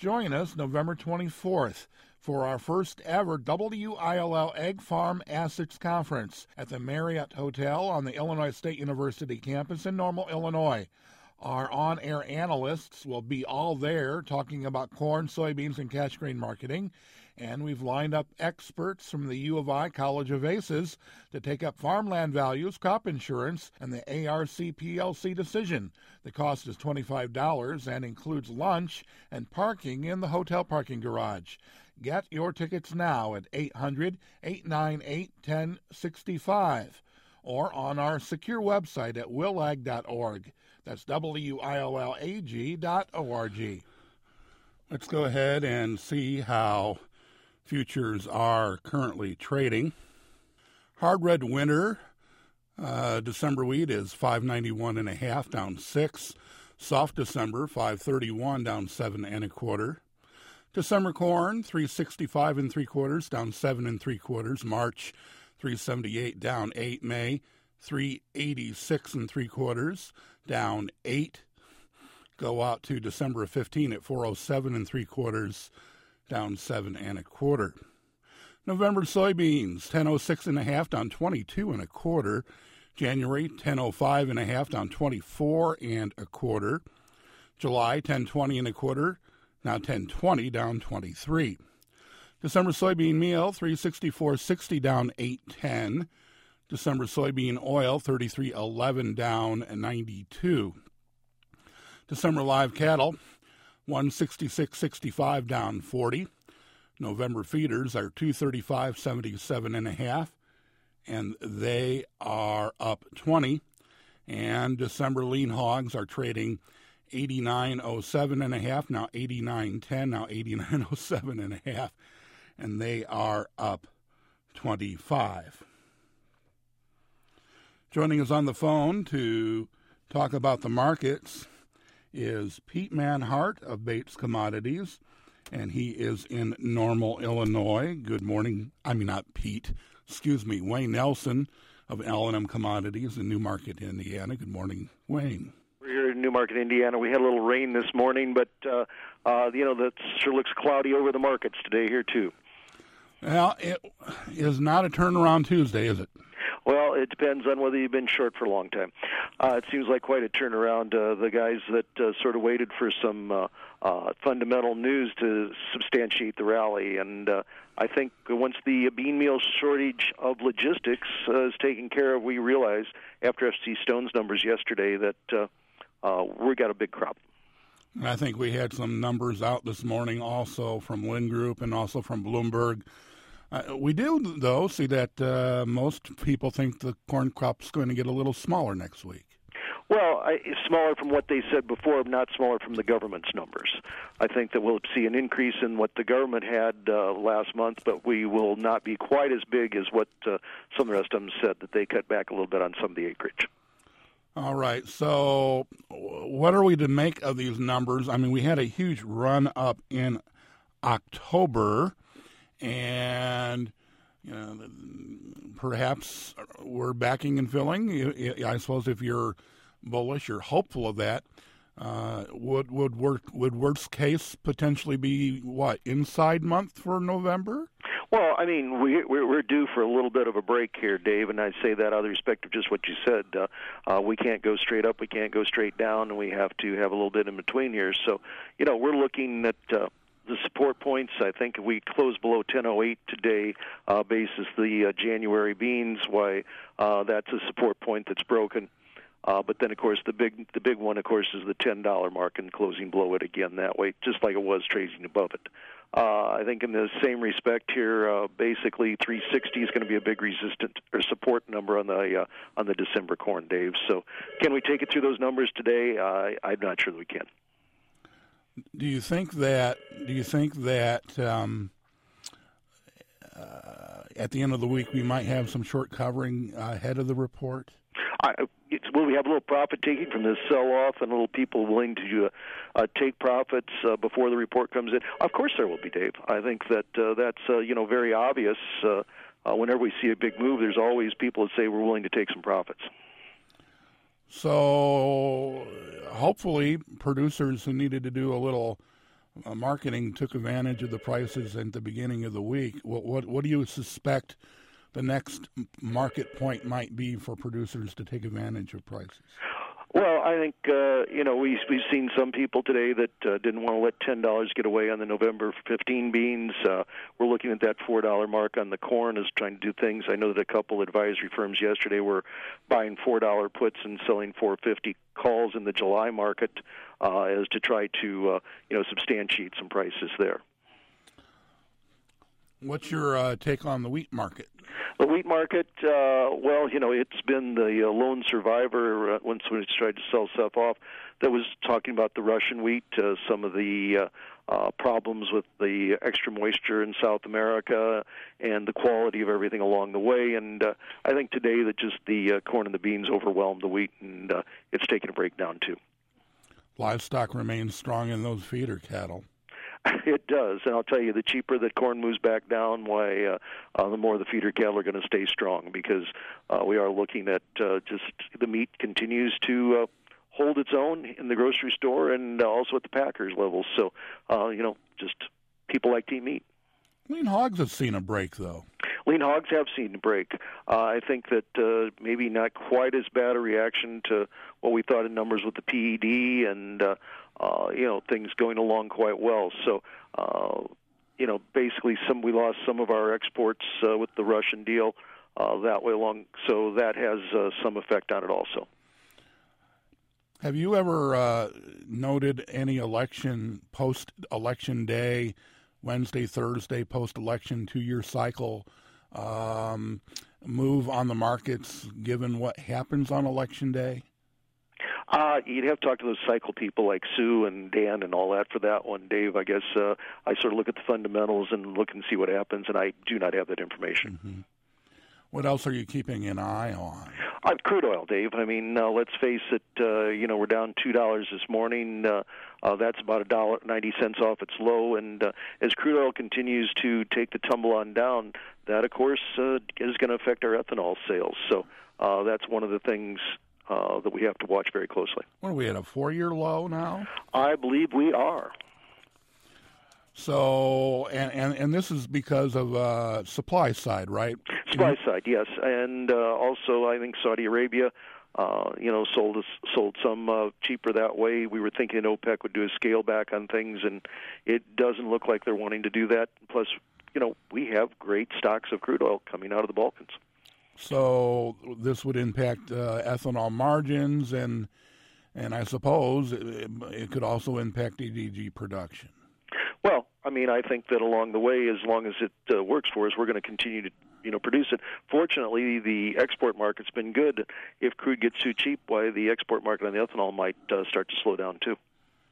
Join us November 24th for our first ever WILL Egg Farm Assets Conference at the Marriott Hotel on the Illinois State University campus in Normal, Illinois. Our on-air analysts will be all there talking about corn, soybeans, and cash grain marketing. And we've lined up experts from the U of I College of Aces to take up farmland values, crop insurance, and the ARC PLC decision. The cost is $25 and includes lunch and parking in the hotel parking garage. Get your tickets now at 800-898-1065 or on our secure website at willag.org. That's WILLAG.org. Let's go ahead and see how futures are currently trading. Hard red winter, December wheat is 591.5, down 6. Soft December 531, down 7 1/4. December corn 365 3/4, down 7 3/4. March 378, down 8. May 386 3/4, down 8. Go out to December 15 at 407 3/4, down 7 1/4. November soybeans 1006.5, down 22 1/4. January 1005.5, down 24 1/4. July 1020 1/4, now 1020, down 23. December soybean meal 364.60, down 8.10. December soybean oil 33.11, down 92. December live cattle 166.65, down 40. November feeders are 235.77.5, and they are up 20. And December lean hogs are trading 89.07.5, now 89.10, now 89.07.5, and they are up 25. Joining us on the phone to talk about the markets is Pete Manhart of Bates Commodities, and he is in Normal, Illinois. Good morning. I mean, not Pete. Excuse me. Wayne Nelson of L&M Commodities in Newmarket, Indiana. Good morning, Wayne. We're here in Newmarket, Indiana. We had a little rain this morning, but, that sure looks cloudy over the markets today here, too. Well, it is not a turnaround Tuesday, is it? Well, it depends on whether you've been short for a long time. It seems like quite a turnaround. The guys that sort of waited for some fundamental news to substantiate the rally, and I think once the bean meal shortage of logistics is taken care of, we realize after FC Stone's numbers yesterday that we got a big crop. I think we had some numbers out this morning also from Lynn Group and also from Bloomberg. We do, though, see that most people think the corn crop's going to get a little smaller next week. Well, smaller from what they said before, not smaller from the government's numbers. I think that we'll see an increase in what the government had last month, but we will not be quite as big as what some of the rest of them said, that they cut back a little bit on some of the acreage. All right, so what are we to make of these numbers? I mean, we had a huge run up in October, and perhaps we're backing and filling. I suppose if you're bullish, you're hopeful of that. Would worst case potentially be what, inside month for November? Well, I mean, we're due for a little bit of a break here, Dave, and I say that out of respect of just what you said. We can't go straight up, we can't go straight down, and we have to have a little bit in between here. So, we're looking at the support points. I think if we close below 10.08 today, basis the January beans, why that's a support point that's broken. But then, of course, the big one, of course, is the $10 mark and closing below it again that way, just like it was trading above it. I think in the same respect here, basically 360 is going to be a big resistant or support number on the December corn, Dave. So, can we take it through those numbers today? I'm not sure that we can. Do you think that at the end of the week we might have some short covering ahead of the report? Will we have a little profit taking from this sell-off and a little people willing to take profits before the report comes in? Of course there will be, Dave. I think that that's very obvious. Whenever we see a big move, there's always people that say we're willing to take some profits. So hopefully producers who needed to do a little marketing took advantage of the prices at the beginning of the week. What do you suspect the next market point might be for producers to take advantage of prices? Well, I think we've seen some people today that didn't want to let $10 get away on the November 15 beans. We're looking at that $4 mark on the corn as trying to do things. I know that a couple advisory firms yesterday were buying $4 puts and selling $4.50 calls in the July market as to try to substantiate some prices there. What's your take on the wheat market? The wheat market, it's been the lone survivor once it's tried to sell stuff off. That was talking about the Russian wheat, some of the problems with the extra moisture in South America and the quality of everything along the way. And I think today that just the corn and the beans overwhelmed the wheat, and it's taken a breakdown too. Livestock remains strong in those feeder cattle. It does, and I'll tell you, the cheaper that corn moves back down, the more the feeder cattle are going to stay strong, because we are looking at just the meat continues to hold its own in the grocery store and also at the packers level. So, just people like to eat meat. Lean hogs have seen a break, though. Lean hogs have seen a break. I think that maybe not quite as bad a reaction to what we thought in numbers with the PED and things going along quite well. So, basically we lost some of our exports with the Russian deal that way along. So that has some effect on it also. Have you ever noted any post-election day, Wednesday, Thursday, post-election 2-year cycle move on the markets given what happens on election day? You'd have to talk to those cycle people like Sue and Dan and all that for that one, Dave. I guess I sort of look at the fundamentals and look and see what happens, and I do not have that information. Mm-hmm. What else are you keeping an eye on? Crude oil, Dave. I mean, let's face it, we're down $2 this morning. That's about $1.90 off its low, and as crude oil continues to take the tumble on down, that, of course, is going to affect our ethanol sales. So that's one of the things that we have to watch very closely. What are we at, a 4-year low now? I believe we are. So, and this is because of supply side, right? Supply side, yes, and also I think Saudi Arabia, sold some cheaper that way. We were thinking OPEC would do a scale back on things, and it doesn't look like they're wanting to do that. Plus, we have great stocks of crude oil coming out of the Balkans. So this would impact ethanol margins, and I suppose it could also impact DDG production. Well, I mean, I think that along the way, as long as it works for us, we're going to continue to produce it. Fortunately, the export market's been good. If crude gets too cheap, the export market on the ethanol might start to slow down too.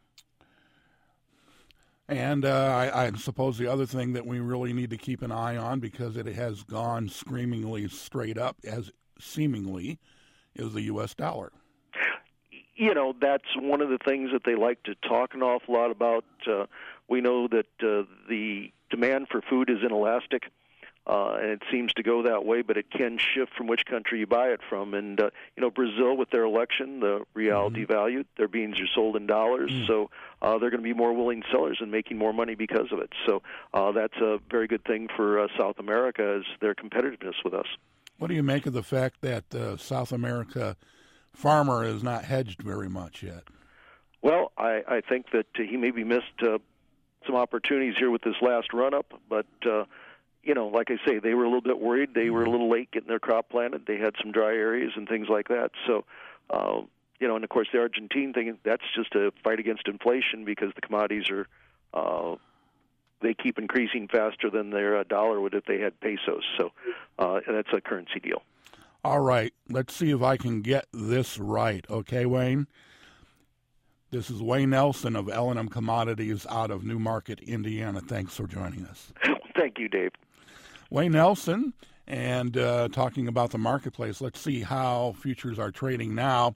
And I suppose the other thing that we really need to keep an eye on, because it has gone screamingly straight up, as seemingly, is the U.S. dollar. That's one of the things that they like to talk an awful lot about. We know that the demand for food is inelastic, and it seems to go that way, but it can shift from which country you buy it from. And, Brazil, with their election, the real devalued. Their beans are sold in dollars, so they're going to be more willing sellers and making more money because of it. So that's a very good thing for South America, is their competitiveness with us. What do you make of the fact that South America farmer is not hedged very much yet? Well, I think that he maybe missed some opportunities here with this last run-up, but like I say, they were a little bit worried. They were a little late getting their crop planted. They had some dry areas and things like that. So, and of course the Argentine thing, that's just a fight against inflation, because the commodities are, they keep increasing faster than their dollar would if they had pesos. So and that's a currency deal. All right, let's see if I can get this right. Okay, Wayne? This is Wayne Nelson of L&M Commodities out of Newmarket, Indiana. Thanks for joining us. Thank you, Dave. Wayne Nelson, and talking about the marketplace. Let's see how futures are trading now.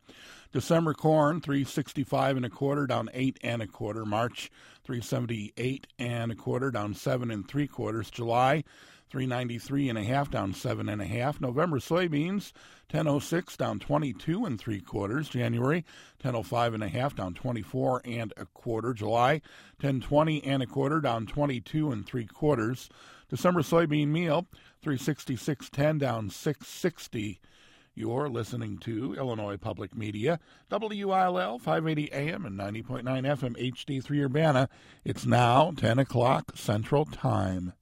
December corn, $3.65 1/4, down 8 1/4. March, $3.78 1/4, down 7 3/4. July, $3.93 1/2, down 7 1/2. November soybeans, $10.06, down 22 3/4. January, $10.05 1/2, down 24 1/4. July, $10.20 1/4, down 22 3/4. December soybean meal, $3.66 down 6.60. You're listening to Illinois Public Media, WILL 580 AM and 90.9 FM HD3 Urbana. It's now 10 o'clock Central Time.